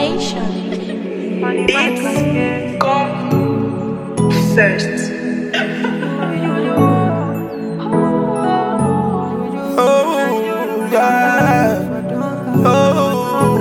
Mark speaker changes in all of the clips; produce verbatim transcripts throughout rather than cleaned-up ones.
Speaker 1: Nation.
Speaker 2: It's come first.
Speaker 3: Oh, yeah. Oh.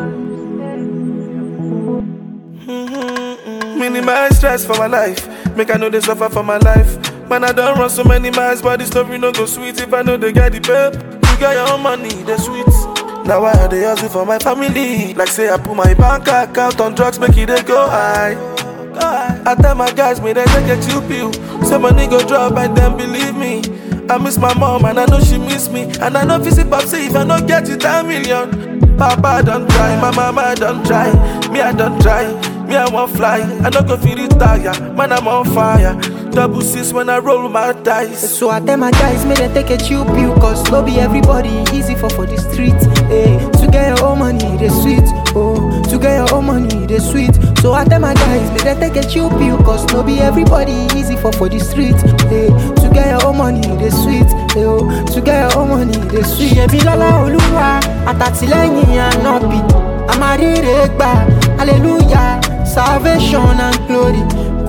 Speaker 3: Mm-hmm. Minimize stress for my life. Make I know they suffer for my life. Man, I don't run so many miles, but the story no go sweet if I know they get the pep. You get your own money, they sweet. Now I they hustle for my family. Like say I put my bank account on drugs, make it they go high. I tell my guys, me they take a chill pill. So money go drop, and then believe me. I miss my mom and I know she miss me. And I know visit pop say if I don't get it a million. Papa don't try, my mama don't try. Me I don't try, me I won't fly. I don't go feel retire, man I'm on fire. Double six when I roll my dice.
Speaker 4: So I tell my guys, may they take a chill pill. Cause no be everybody easy for for the street. Hey, to get your own money, they sweet. Oh, to get your own money, they sweet. So I tell my guys, may they take a chill pill. Cause no be everybody easy for for the street. Hey, to get your own money, they sweet. Hey, oh, to get your own money, they sweet. Shebi lola Oluwa, atatileyin anobi. Amarire gba, hallelujah, salvation and glory.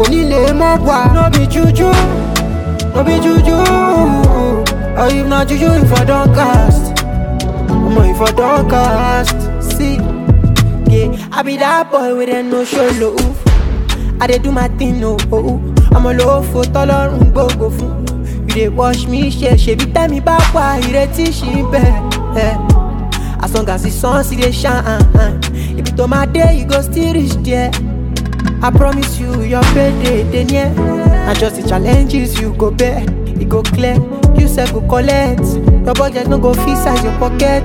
Speaker 4: No be juju, no be juju. Or if not juju, if I don't cast, I'ma if I don't cast. See, yeah, I be that boy with a no show love. I dey do my thing, no. Oh, I'm a low for taller and go go fun. You dey wash me, share, she be tell me back why you dey teach me bad. As long as the sun see the shine, if it on my day, you go still reach there. I promise you, your birthday, then yeah. I just the challenges you go bear, it go clear. You say go collect, your budget no go fit size your pocket.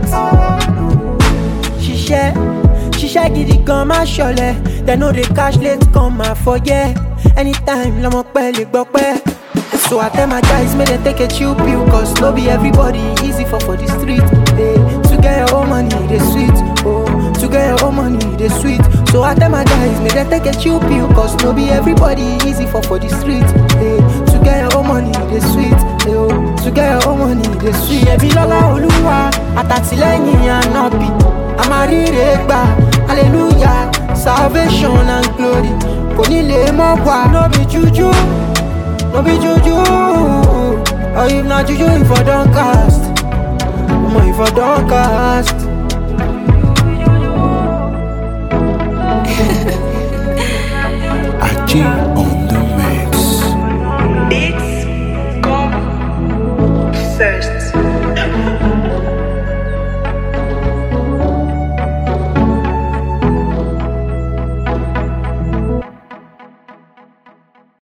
Speaker 4: She share, she share get the gun, my shole. They know the cash late come, I forget. Anytime, l'amo pele gbokpe. So I tell my guys, may they take a chill pill. Cause no be everybody easy for for the street. Hey, to get your own money, they sweet. Oh, to get your own money, they sweet. So I tell my guys, may they take a chill pill. Cause no be everybody easy for for the street. Hey, to get your own money, they sweet. Hey, oh, to get your own money, they sweet. Shebi lola Oluwa, atatileyin anobi. Amarire gba, hallelujah, salvation and glory. Konile mobwa, no be juju. No be juju, or if not juju, if I don't cast, I'ma if I don't cast.